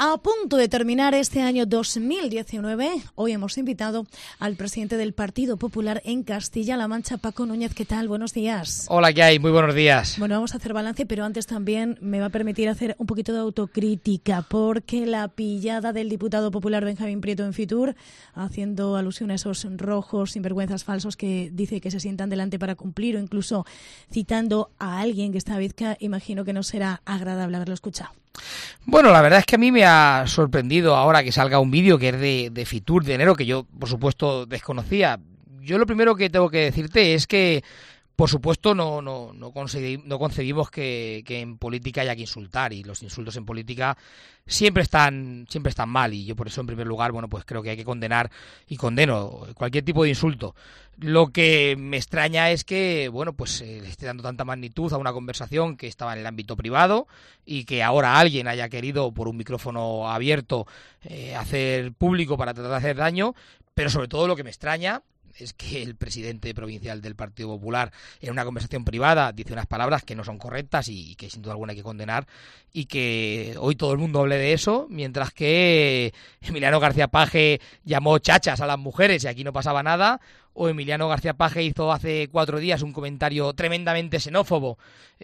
A punto de terminar este año 2019, hoy hemos invitado al presidente del Partido Popular en Castilla-La Mancha, Paco Núñez. ¿Qué tal? Buenos días. Hola, ¿qué hay? Muy buenos días. Bueno, vamos a hacer balance, pero antes también me va a permitir hacer un poquito de autocrítica, porque la pillada del diputado popular Benjamín Prieto en Fitur, haciendo alusión a esos rojos sinvergüenzas falsos que dice que se sientan delante para cumplir, o incluso citando a alguien que está a Vizca, imagino que no será agradable haberlo escuchado. Bueno, la verdad es que a mí me ha sorprendido ahora que salga un vídeo que es de Fitur de enero, que yo, por supuesto, desconocía. Yo lo primero que tengo que decirte es que, por supuesto, no concebimos que en política haya que insultar, y los insultos en política siempre están mal, y yo por eso, en primer lugar, bueno, pues creo que hay que condenar y condeno cualquier tipo de insulto. Lo que me extraña es que, bueno, pues le esté dando tanta magnitud a una conversación que estaba en el ámbito privado y que ahora alguien haya querido, por un micrófono abierto, hacer público para tratar de hacer daño, pero sobre todo lo que me extraña es que el presidente provincial del Partido Popular en una conversación privada dice unas palabras que no son correctas y que sin duda alguna hay que condenar, y que hoy todo el mundo hable de eso, mientras que Emiliano García Paje llamó chachas a las mujeres y aquí no pasaba nada, o Emiliano García Paje hizo hace 4 días un comentario tremendamente xenófobo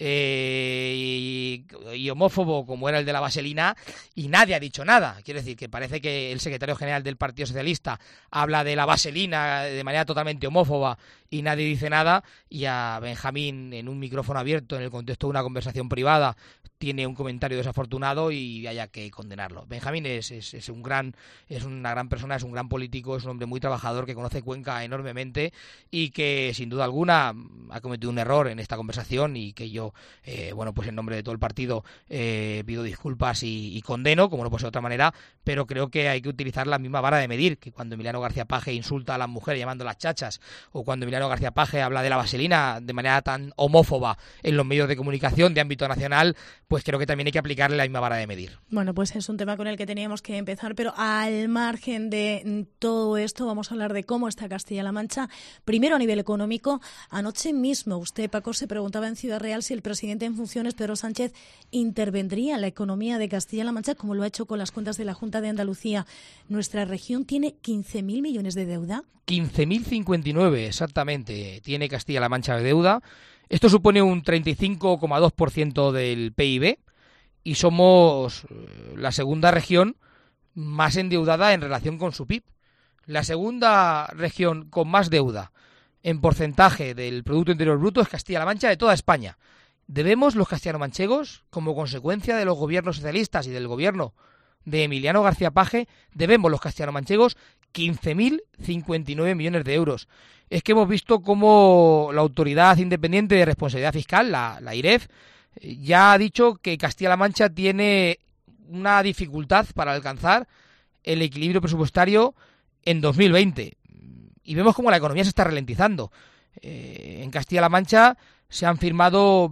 y homófobo como era el de la vaselina, y nadie ha dicho nada. Quiero decir que parece que el secretario general del Partido Socialista habla de la vaselina de manera totalmente homófoba y nadie dice nada, y a Benjamín, en un micrófono abierto en el contexto de una conversación privada, tiene un comentario desafortunado y haya que condenarlo. Benjamín es una gran persona, es un gran político, es un hombre muy trabajador que conoce Cuenca enormemente y que sin duda alguna ha cometido un error en esta conversación, y que yo, bueno, pues en nombre de todo el partido pido disculpas y condeno, como no puede ser de otra manera, pero creo que hay que utilizar la misma vara de medir, que cuando Emiliano García Paje insulta a las mujeres llamándolas chachas, o cuando Emiliano García Paje habla de la vaselina de manera tan homófoba en los medios de comunicación de ámbito nacional, pues creo que también hay que aplicarle la misma vara de medir. Bueno, pues es un tema con el que teníamos que empezar, pero al margen de todo esto vamos a hablar de cómo está Castilla-La Mancha. Primero, a nivel económico, anoche mismo usted, Paco, se preguntaba en Ciudad Real si el presidente en funciones, Pedro Sánchez, intervendría en la economía de Castilla-La Mancha, como lo ha hecho con las cuentas de la Junta de Andalucía. Nuestra región tiene 15.000 millones de deuda. 15.059 exactamente tiene Castilla-La Mancha de deuda. Esto supone un 35,2% del PIB y somos la segunda región más endeudada en relación con su PIB. La segunda región con más deuda en porcentaje del Producto Interior Bruto es Castilla-La Mancha de toda España. Debemos los castellano-manchegos, como consecuencia de los gobiernos socialistas y del gobierno de Emiliano García Paje, debemos los castellano-manchegos 15.059 millones de euros. Es que hemos visto cómo la Autoridad Independiente de Responsabilidad Fiscal, la IREF, ya ha dicho que Castilla-La Mancha tiene una dificultad para alcanzar el equilibrio presupuestario en 2020. Y vemos cómo la economía se está ralentizando. En Castilla-La Mancha se han firmado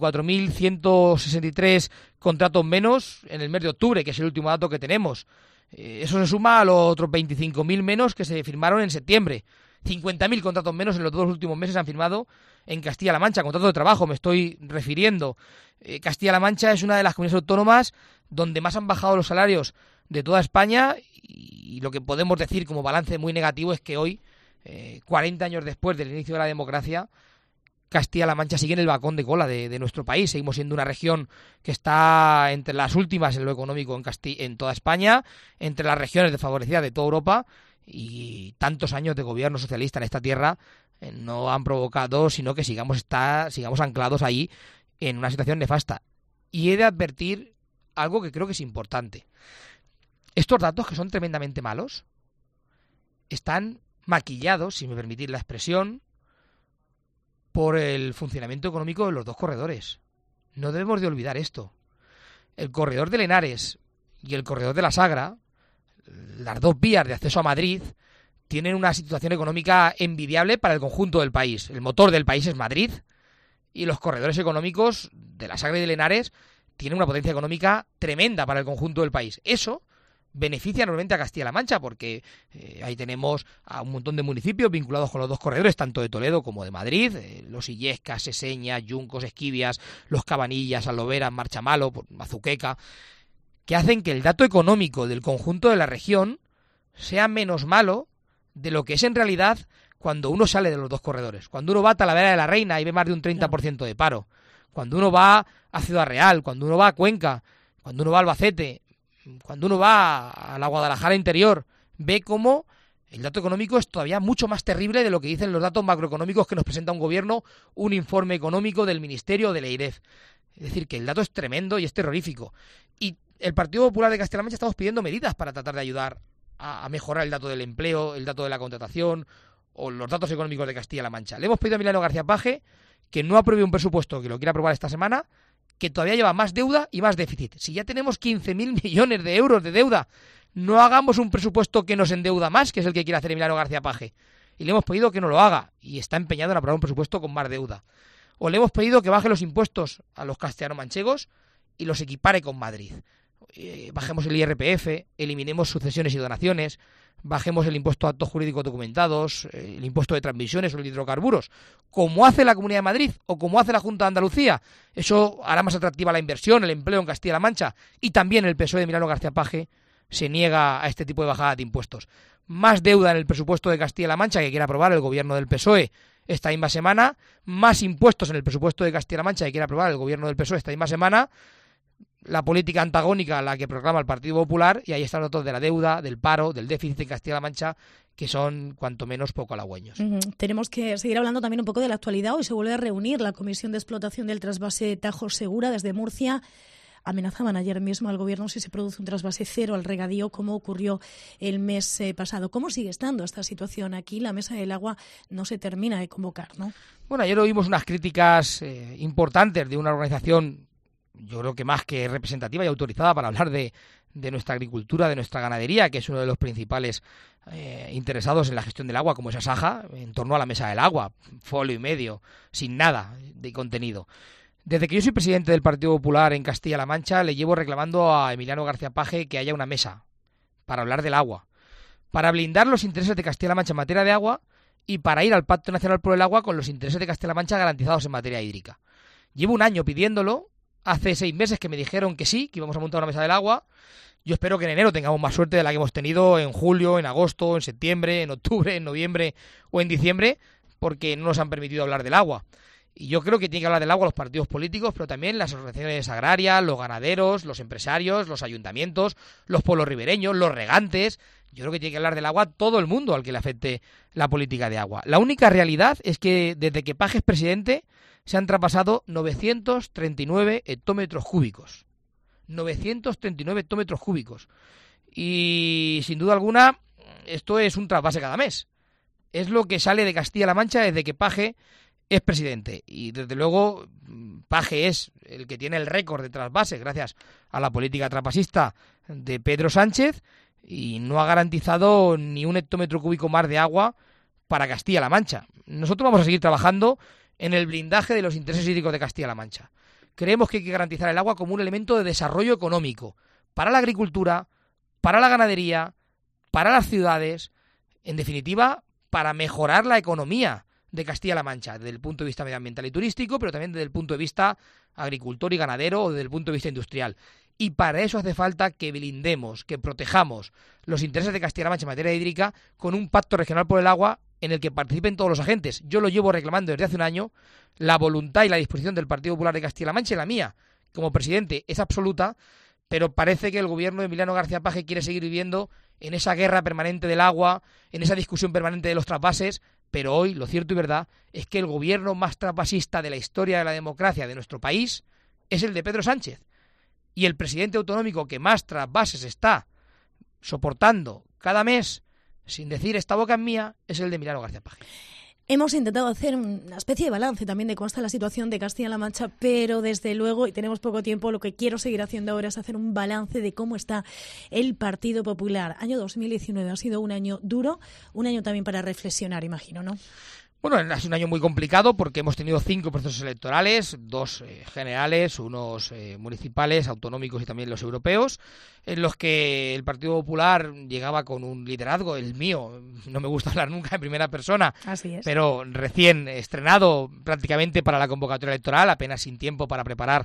24.163 contratos menos en el mes de octubre, que es el último dato que tenemos. Eso se suma a los otros 25.000 menos que se firmaron en septiembre. 50.000 contratos menos en los 2 últimos meses han firmado en Castilla-La Mancha. Contratos de trabajo me estoy refiriendo. Castilla-La Mancha es una de las comunidades autónomas donde más han bajado los salarios de toda España, y lo que podemos decir como balance muy negativo es que hoy, 40 años después del inicio de la democracia, Castilla-La Mancha sigue en el vagón de cola de nuestro país. Seguimos siendo una región que está entre las últimas en lo económico en toda España, entre las regiones desfavorecidas de toda Europa, y tantos años de gobierno socialista en esta tierra no han provocado sino que sigamos anclados ahí en una situación nefasta. Y he de advertir algo que creo que es importante. Estos datos, que son tremendamente malos, están maquillados, si me permitís la expresión, por el funcionamiento económico de los 2 corredores. No debemos de olvidar esto. El corredor de Henares y el corredor de la Sagra, las 2 vías de acceso a Madrid, tienen una situación económica envidiable para el conjunto del país. El motor del país es Madrid, y los corredores económicos de la Sagra y de Henares tienen una potencia económica tremenda para el conjunto del país. Eso beneficia enormemente a Castilla-La Mancha, porque ahí tenemos a un montón de municipios vinculados con los 2 corredores, tanto de Toledo como de Madrid, los Illescas, Seseñas, Yuncos, Esquivias, Los Cabanillas, Alloveras, Marchamalo, Azuqueca. que hacen que el dato económico del conjunto de la región sea menos malo de lo que es en realidad cuando uno sale de los dos corredores. Cuando uno va a Talavera de la Reina y ve más de un 30% de paro. Cuando uno va a Ciudad Real, cuando uno va a Cuenca, cuando uno va a Albacete, cuando uno va a la Guadalajara interior, ve cómo el dato económico es todavía mucho más terrible de lo que dicen los datos macroeconómicos que nos presenta un gobierno, un informe económico del Ministerio de la EIREF. Es decir, que el dato es tremendo y es terrorífico. Y el Partido Popular de Castilla-La Mancha estamos pidiendo medidas para tratar de ayudar a mejorar el dato del empleo, el dato de la contratación o los datos económicos de Castilla-La Mancha. Le hemos pedido a Emiliano García Paje que no apruebe un presupuesto que lo quiera aprobar esta semana, que todavía lleva más deuda y más déficit. Si ya tenemos 15.000 millones de euros de deuda, no hagamos un presupuesto que nos endeuda más, que es el que quiere hacer Emiliano García Paje. Y le hemos pedido que no lo haga, y está empeñado en aprobar un presupuesto con más deuda. O le hemos pedido que baje los impuestos a los castellano-manchegos y los equipare con Madrid. Bajemos el IRPF, eliminemos sucesiones y donaciones, bajemos el impuesto a actos jurídicos documentados, el impuesto de transmisiones o los hidrocarburos, como hace la Comunidad de Madrid o como hace la Junta de Andalucía. Eso hará más atractiva la inversión, el empleo en Castilla-La Mancha, y también el PSOE de Emiliano García Paje se niega a este tipo de bajada de impuestos. Más deuda en el presupuesto de Castilla-La Mancha que quiere aprobar el gobierno del PSOE esta misma semana, más impuestos en el presupuesto de Castilla-La Mancha que quiere aprobar el gobierno del PSOE esta misma semana, la política antagónica a la que proclama el Partido Popular, y ahí están los datos de la deuda, del paro, del déficit en Castilla-La Mancha, que son cuanto menos poco halagüeños. Tenemos que seguir hablando también un poco de la actualidad. Hoy se vuelve a reunir la Comisión de Explotación del Trasvase Tajo Segura desde Murcia. Amenazaban ayer mismo al gobierno si se produce un trasvase cero al regadío, como ocurrió el mes pasado. ¿Cómo sigue estando esta situación aquí? La Mesa del Agua no se termina de convocar, ¿no? Bueno, ayer oímos unas críticas importantes de una organización, yo creo que más que representativa y autorizada para hablar de nuestra agricultura, de nuestra ganadería, que es uno de los principales interesados en la gestión del agua, como es Asaja, en torno a la Mesa del Agua, folio y medio, sin nada de contenido. Desde que yo soy presidente del Partido Popular en Castilla-La Mancha, le llevo reclamando a Emiliano García Paje que haya una mesa para hablar del agua, para blindar los intereses de Castilla-La Mancha en materia de agua y para ir al Pacto Nacional por el Agua con los intereses de Castilla-La Mancha garantizados en materia hídrica. Llevo un año pidiéndolo, hace 6 meses que me dijeron que sí, que íbamos a montar una mesa del agua. Yo espero que en enero tengamos más suerte de la que hemos tenido en julio, en agosto, en septiembre, en octubre, en noviembre o en diciembre, porque no nos han permitido hablar del agua. Y yo creo que tienen que hablar del agua los partidos políticos, pero también las asociaciones agrarias, los ganaderos, los empresarios, los ayuntamientos, los pueblos ribereños, los regantes. Yo creo que tiene que hablar del agua todo el mundo al que le afecte la política de agua. La única realidad es que desde que Paje es presidente se han traspasado 939 hectómetros cúbicos. 939 hectómetros cúbicos. Y sin duda alguna, esto es un trasvase cada mes. Es lo que sale de Castilla-La Mancha desde que Paje es presidente. Y desde luego Paje es el que tiene el récord de trasvase gracias a la política traspasista de Pedro Sánchez, y no ha garantizado ni un hectómetro cúbico más de agua para Castilla-La Mancha. Nosotros vamos a seguir trabajando en el blindaje de los intereses hídricos de Castilla-La Mancha. Creemos que hay que garantizar el agua como un elemento de desarrollo económico para la agricultura, para la ganadería, para las ciudades, en definitiva, para mejorar la economía de Castilla-La Mancha, desde el punto de vista medioambiental y turístico, pero también desde el punto de vista agricultor y ganadero o desde el punto de vista industrial. Y para eso hace falta que blindemos, que protejamos los intereses de Castilla-La Mancha en materia hídrica con un pacto regional por el agua en el que participen todos los agentes. Yo lo llevo reclamando desde hace un año. La voluntad y la disposición del Partido Popular de Castilla-La Mancha y la mía como presidente es absoluta, pero parece que el gobierno de Emiliano García Paje quiere seguir viviendo en esa guerra permanente del agua, en esa discusión permanente de los trasvases. Pero hoy lo cierto y verdad es que el gobierno más trasvasista de la historia de la democracia de nuestro país es el de Pedro Sánchez. Y el presidente autonómico que más trasvases está soportando cada mes, sin decir esta boca es mía, es el de Emiliano García Paje. Hemos intentado hacer una especie de balance también de cómo está la situación de Castilla-La Mancha, pero desde luego, y tenemos poco tiempo, lo que quiero seguir haciendo ahora es hacer un balance de cómo está el Partido Popular. Año 2019 ha sido un año duro, un año también para reflexionar, imagino, ¿no? Bueno, ha sido un año muy complicado porque hemos tenido 5 procesos electorales, 2 generales, unos municipales, autonómicos y también los europeos, en los que el Partido Popular llegaba con un liderazgo, el mío, no me gusta hablar nunca en primera persona, así es, pero recién estrenado prácticamente para la convocatoria electoral, apenas sin tiempo para preparar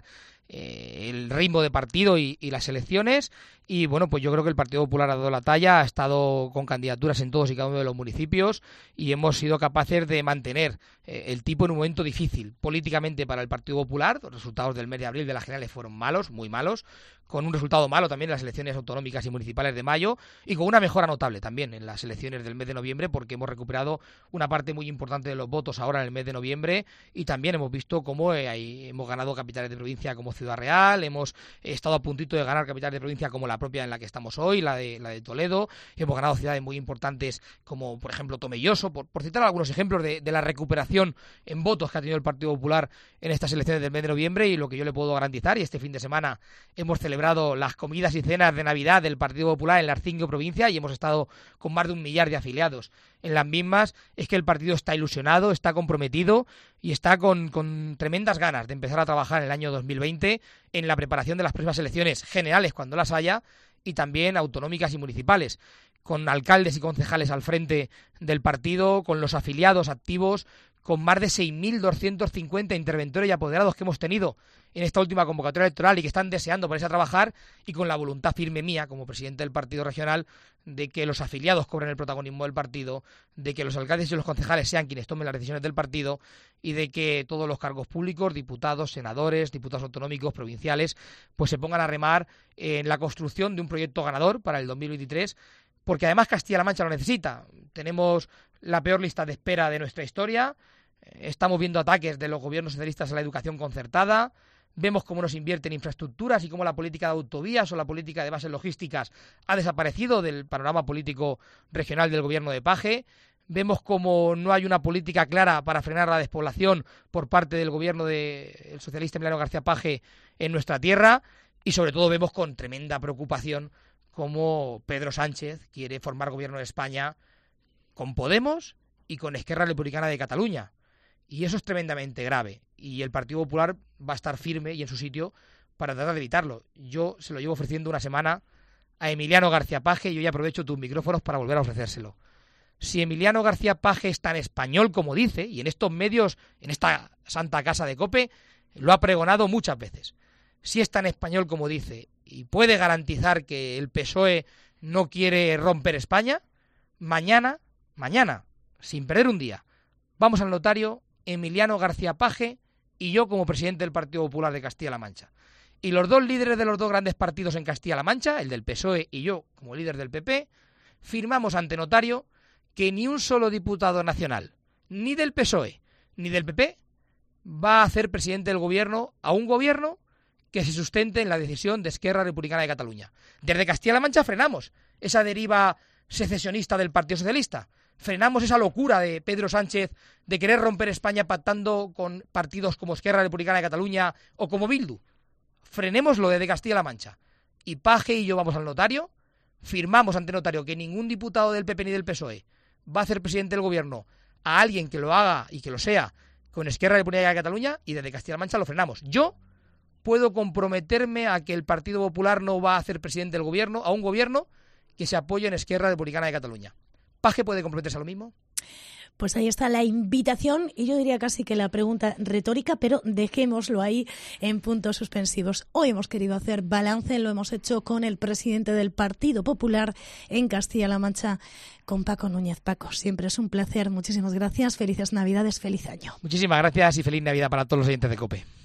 el ritmo de partido y las elecciones. Y bueno, pues yo creo que el Partido Popular ha dado la talla, ha estado con candidaturas en todos y cada uno de los municipios y hemos sido capaces de mantener el tipo en un momento difícil políticamente para el Partido Popular. Los resultados del mes de abril de las generales fueron malos, muy malos, con un resultado malo también en las elecciones autonómicas y municipales de mayo y con una mejora notable también en las elecciones del mes de noviembre, porque hemos recuperado una parte muy importante de los votos ahora en el mes de noviembre y también hemos visto cómo hemos ganado capitales de provincia como Ciudad Real, hemos estado a puntito de ganar capitales de provincia como la propia en la que estamos hoy, la de Toledo, hemos ganado ciudades muy importantes como por ejemplo Tomelloso, por citar algunos ejemplos de la recuperación en votos que ha tenido el Partido Popular en estas elecciones del mes de noviembre. Y lo que yo le puedo garantizar, y este fin de semana hemos celebrado las comidas y cenas de Navidad del Partido Popular en las 5 provincias y hemos estado con más de 1 millar de afiliados en las mismas, es que el partido está ilusionado, está comprometido y está con tremendas ganas de empezar a trabajar en el año 2020 en la preparación de las próximas elecciones generales cuando las haya y también autonómicas y municipales, con alcaldes y concejales al frente del partido, con los afiliados activos, con más de 6.250 interventores y apoderados que hemos tenido en esta última convocatoria electoral y que están deseando ponerse a trabajar, y con la voluntad firme mía como presidente del partido regional de que los afiliados cobren el protagonismo del partido, de que los alcaldes y los concejales sean quienes tomen las decisiones del partido y de que todos los cargos públicos, diputados, senadores, diputados autonómicos, provinciales, pues se pongan a remar en la construcción de un proyecto ganador para el 2023, porque además Castilla-La Mancha lo necesita. Tenemos la peor lista de espera de nuestra historia, estamos viendo ataques de los gobiernos socialistas a la educación concertada, vemos cómo nos invierten en infraestructuras y cómo la política de autovías o la política de bases logísticas ha desaparecido del panorama político regional del gobierno de Paje, vemos cómo no hay una política clara para frenar la despoblación por parte del gobierno del socialista Emiliano García Paje en nuestra tierra, y sobre todo vemos con tremenda preocupación cómo Pedro Sánchez quiere formar gobierno de España con Podemos y con Esquerra Republicana de Cataluña. Y eso es tremendamente grave. Y el Partido Popular va a estar firme y en su sitio para tratar de evitarlo. Yo se lo llevo ofreciendo una semana a Emiliano García Paje y hoy aprovecho tus micrófonos para volver a ofrecérselo. Si Emiliano García Paje es tan español como dice, y en estos medios, en esta santa casa de COPE, lo ha pregonado muchas veces. Si es tan español como dice y puede garantizar que el PSOE no quiere romper España, mañana, sin perder un día, vamos al notario Emiliano García Paje y yo como presidente del Partido Popular de Castilla-La Mancha. Y los dos líderes de los dos grandes partidos en Castilla-La Mancha, el del PSOE y yo como líder del PP, firmamos ante notario que ni un solo diputado nacional, ni del PSOE, ni del PP, va a hacer presidente del gobierno a un gobierno que se sustente en la decisión de Esquerra Republicana de Cataluña. Desde Castilla-La Mancha frenamos esa deriva secesionista del Partido Socialista. Frenamos esa locura de Pedro Sánchez de querer romper España pactando con partidos como Esquerra Republicana de Cataluña o como Bildu. Frenémoslo desde Castilla-La Mancha. Y Paje y yo vamos al notario, firmamos ante notario que ningún diputado del PP ni del PSOE va a hacer presidente del gobierno a alguien que lo haga y que lo sea con Esquerra Republicana de Cataluña, y desde Castilla-La Mancha lo frenamos. Yo puedo comprometerme a que el Partido Popular no va a hacer presidente del gobierno a un gobierno que se apoye en Esquerra Republicana de Cataluña. ¿Paje puede comprometerse a lo mismo? Pues ahí está la invitación y yo diría casi que la pregunta retórica, pero dejémoslo ahí en puntos suspensivos. Hoy hemos querido hacer balance, lo hemos hecho con el presidente del Partido Popular en Castilla-La Mancha, con Paco Núñez. Paco, siempre es un placer. Muchísimas gracias. Felices Navidades, feliz año. Muchísimas gracias y feliz Navidad para todos los oyentes de COPE.